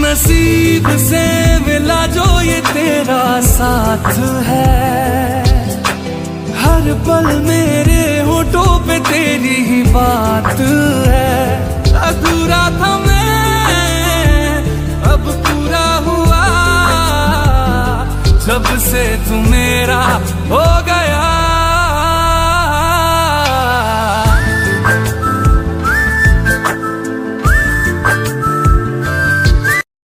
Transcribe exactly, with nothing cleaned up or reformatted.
नसीब से मिला जो ये तेरा साथ है, हर पल मेरे होठों पे तेरी ही बात है। अधूरा था मैं अब पूरा हुआ, जब से तू मेरा हो गया।